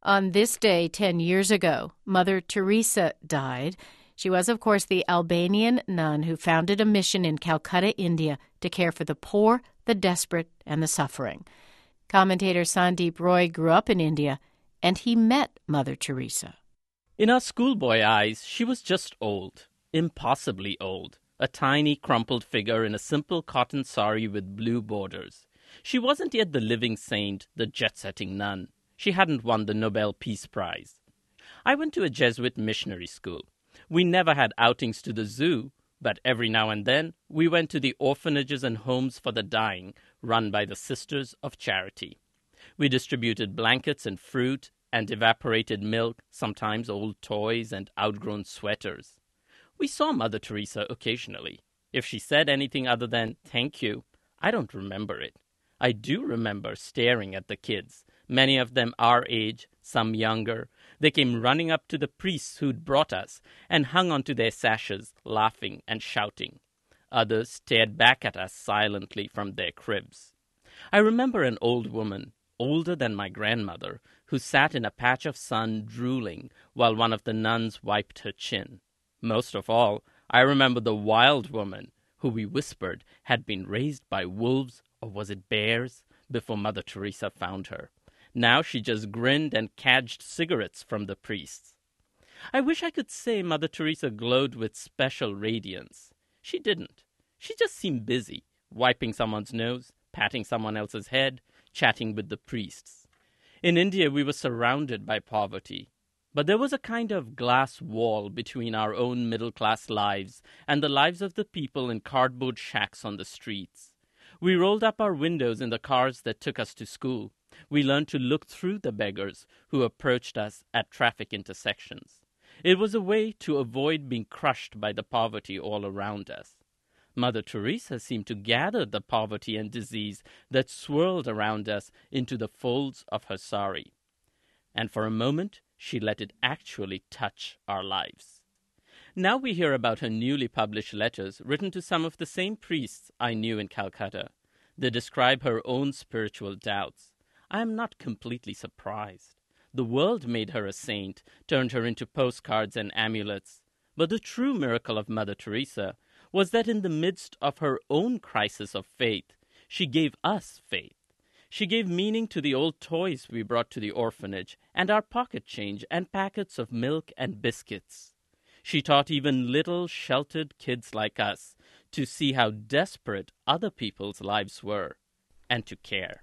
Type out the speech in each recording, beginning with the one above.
On this day 10 years ago, Mother Teresa died. She was, of course, the Albanian nun who founded a mission in Calcutta, India, to care for the poor, the desperate, and the suffering. Commentator Sandeep Roy grew up in India, and he met Mother Teresa. In our schoolboy eyes, she was just old, impossibly old, a tiny, crumpled figure in a simple cotton sari with blue borders. She wasn't yet the living saint, the jet-setting nun. She hadn't won the Nobel Peace Prize. I went to a Jesuit missionary school. We never had outings to the zoo, but every now and then we went to the orphanages and homes for the dying run by the Sisters of Charity. We distributed blankets and fruit and evaporated milk, sometimes old toys and outgrown sweaters. We saw Mother Teresa occasionally. If she said anything other than "thank you," I don't remember it. I do remember staring at the kids, many of them our age, some younger. They came running up to the priests who'd brought us and hung onto their sashes, laughing and shouting. Others stared back at us silently from their cribs. I remember an old woman, older than my grandmother, who sat in a patch of sun drooling while one of the nuns wiped her chin. Most of all, I remember the wild woman who we whispered had been raised by wolves, or was it bears, before Mother Teresa found her. Now she just grinned and cadged cigarettes from the priests. I wish I could say Mother Teresa glowed with special radiance. She didn't. She just seemed busy, wiping someone's nose, patting someone else's head, chatting with the priests. In India, we were surrounded by poverty. But there was a kind of glass wall between our own middle-class lives and the lives of the people in cardboard shacks on the streets. We rolled up our windows in the cars that took us to school. We learned to look through the beggars who approached us at traffic intersections. It was a way to avoid being crushed by the poverty all around us. Mother Teresa seemed to gather the poverty and disease that swirled around us into the folds of her sari. And for a moment, she let it actually touch our lives. Now we hear about her newly published letters written to some of the same priests I knew in Calcutta. They describe her own spiritual doubts. I am not completely surprised. The world made her a saint, turned her into postcards and amulets. But the true miracle of Mother Teresa was that in the midst of her own crisis of faith, she gave us faith. She gave meaning to the old toys we brought to the orphanage and our pocket change and packets of milk and biscuits. She taught even little sheltered kids like us to see how desperate other people's lives were and to care.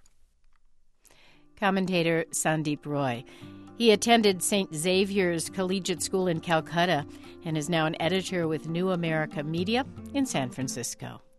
Commentator Sandeep Roy. He attended St. Xavier's Collegiate School in Calcutta and is now an editor with New America Media in San Francisco.